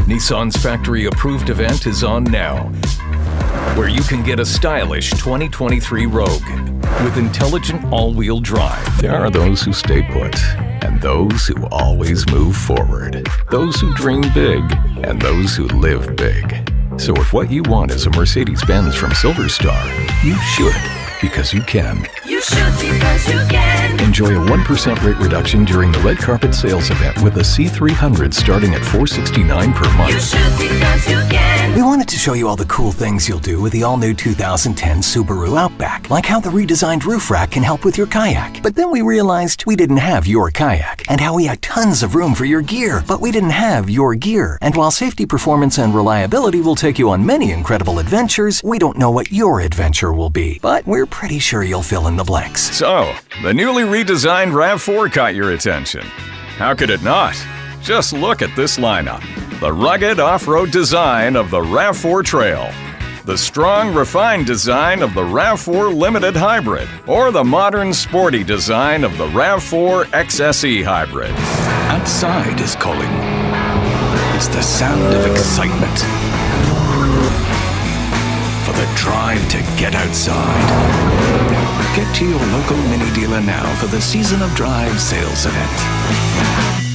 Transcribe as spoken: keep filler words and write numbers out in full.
Nissan's factory-approved event is on now, where you can get a stylish twenty twenty-three Rogue with intelligent all-wheel drive. There are those who stay put, and those who always move forward. Those who dream big, and those who live big. So if what you want is a Mercedes-Benz from Silver Star, you should, because you can. You should because you can. Enjoy a one percent rate reduction during the red carpet sales event with a C three hundred starting at four hundred sixty-nine dollars per month. You should because you can. We wanted to show you all the cool things you'll do with the all-new two thousand ten Subaru Outback, like how the redesigned roof rack can help with your kayak. But then we realized we didn't have your kayak, and how we had tons of room for your gear, but we didn't have your gear. And while safety, performance, and reliability will take you on many incredible adventures, we don't know what your adventure will be. But we're pretty sure you'll fill in the blanks. So, the newly redesigned RAV four caught your attention. How could it not? Just look at this lineup. The rugged off-road design of the RAV four Trail, the strong, refined design of the RAV four Limited Hybrid, or the modern, sporty design of the RAV four X S E Hybrid. Outside is calling. It's the sound of excitement. For the drive to get outside. Get to your local Mini dealer now for the Season of Drive sales event.